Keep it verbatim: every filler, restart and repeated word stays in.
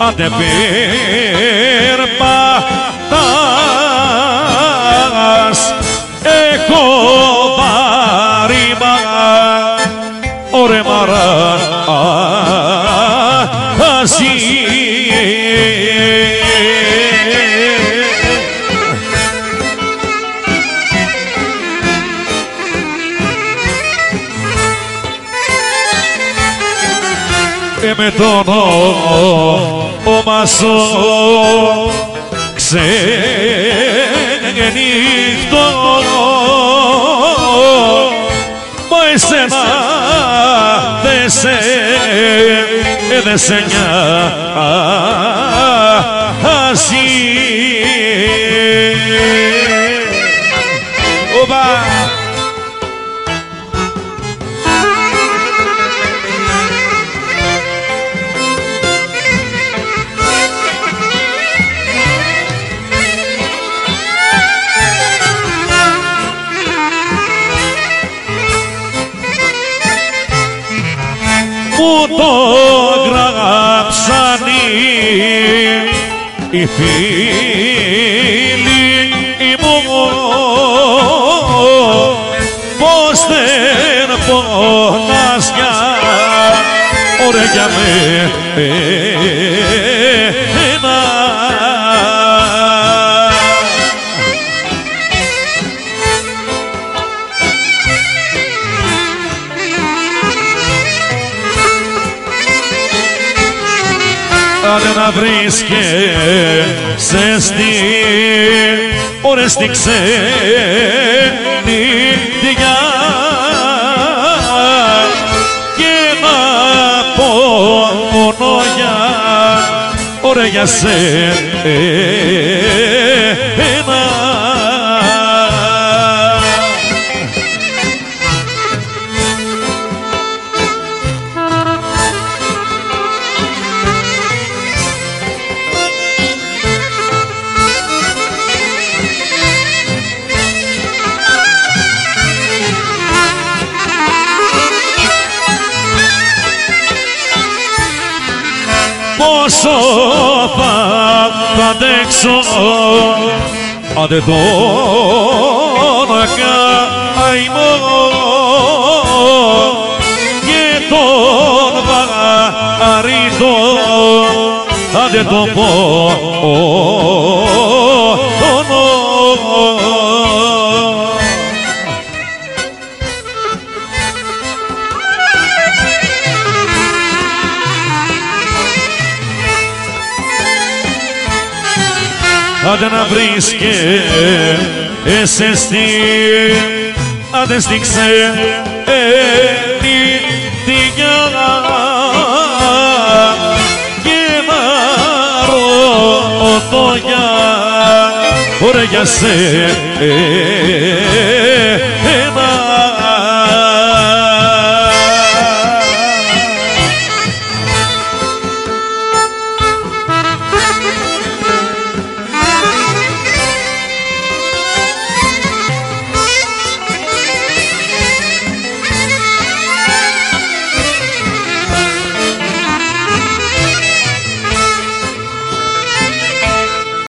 άντε περπατάς, έχω βάρημα, ωρε μαρά, ασύ. Με τον όνομα σου ξενύχτω, μα εσένα δε σε, δε σε νοιάζει. Οπα! Μου το γράψαν οι φίλοι μου, πως δεν πονάς για, ωραία για μένα. Άντε να βρίσκεσαι στη, ωρες στη ξενιτιά και να πονώ για, ωρε για σένα. Πόσο θα αντέξω, άντε τον καημό και τον βαρύτο, άντε τον πόνο. Άντε να βρίσκεσαι στη, άντε στη ξενιτιά και να ρωτώ για, ωραία για σένα.